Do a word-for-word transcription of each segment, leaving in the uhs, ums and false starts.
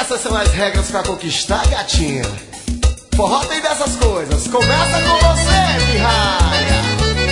Essas são as regras pra conquistar, gatinha. Forró tem dessas coisas. Começa com você, pirralha.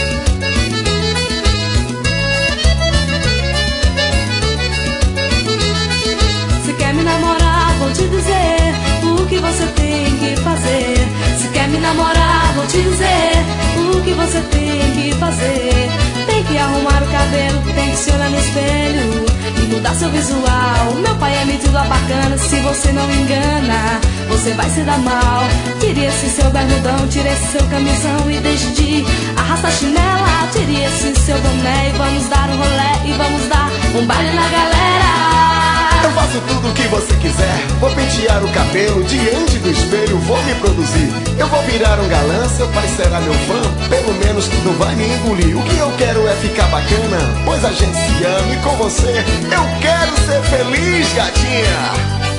Se quer me namorar, vou te dizer o que você tem que fazer. Se quer me namorar, vou te dizer o que você tem que fazer. Tem que arrumar o cabelo, tem que se olhar no espelho e mudar seu visual. Meu pai é metido a bacana, se você não engana, você vai se dar mal. Tire esse seu bermudão, tire esse seu camisão e deixe de arrastar chinela. Tire esse seu boné e vamos dar um rolé e vamos dar um baile na galera. Eu faço tudo o que você quiser. Vou pentear o cabelo diante do espelho, vou me produzir. Eu vou virar um galã, seu pai será meu fã. Pelo menos não vai me engolir. O que eu quero é ficar bacana, pois a gente se ama. E com você eu quero ser feliz, gatinha.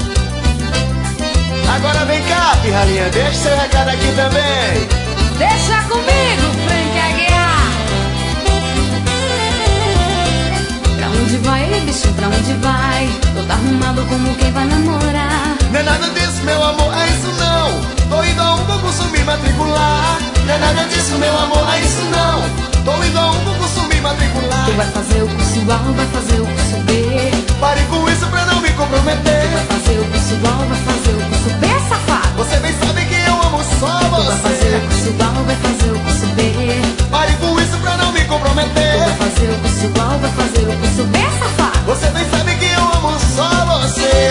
Agora vem cá, pirralhinha, deixa seu recado aqui também. Deixa comigo, Frank Aguiar. Pra onde vai, bicho, pra onde vai? Todo arrumado como quem vai namorar. Não é nada disso, meu amor, é isso não. Tô indo a um concurso me matricular. Não é nada disso, meu amor, é isso não. Tô indo a um concurso me matricular. Tu vai fazer o curso A, vai fazer o curso B. Pare com isso pra não me comprometer. Tu vai fazer o curso A, vai fazer o curso B, safado. Você bem sabe que eu amo só Tu vai você. fazer o curso A, vai fazer o curso B. Pare com isso pra não me comprometer. Tu vai fazer o curso A, vai fazer o curso B, safado. Você bem sabe que eu amo só você.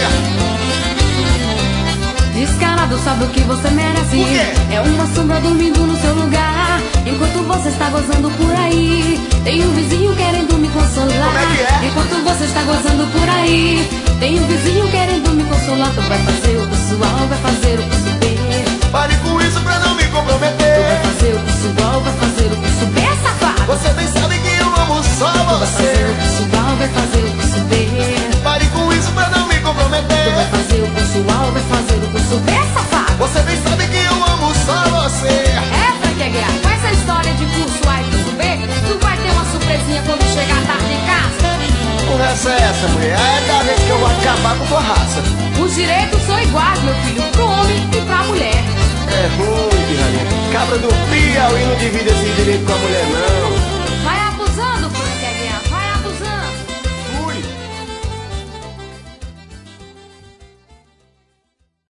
Descarado, sabe o que você merece? O quê? É uma sombra dormindo no seu lugar, enquanto você está gozando por aí. Tem um vizinho querendo me consolar. Como é que é? Enquanto você está gozando por aí, tem um vizinho querendo me consolar. Tu vai fazer o curso A, vai fazer o curso B. Pare com isso pra não me Tu vai comprometer. fazer o curso A, vai fazer o curso B, safado. Você bem sabe que eu amo só Tu vai fazer o você. curso A, vai fazer o curso B. Pare com isso pra não me Tu vai comprometer. fazer o curso A, vai fazer o curso B, safado. Você bem sabe que eu amo só você. É, Frank Aguiar, com essa história de curso A e curso B, tu vai ter uma surpresinha quando chegar tarde em casa. Conversa é essa, mulher? É da vez que eu vou acabar com tua raça. Os direitos são iguais, meu filho, pro homem e pra mulher. É ruim, pirralhinha. Cabra do Piauí não divide esse direito com a mulher, não.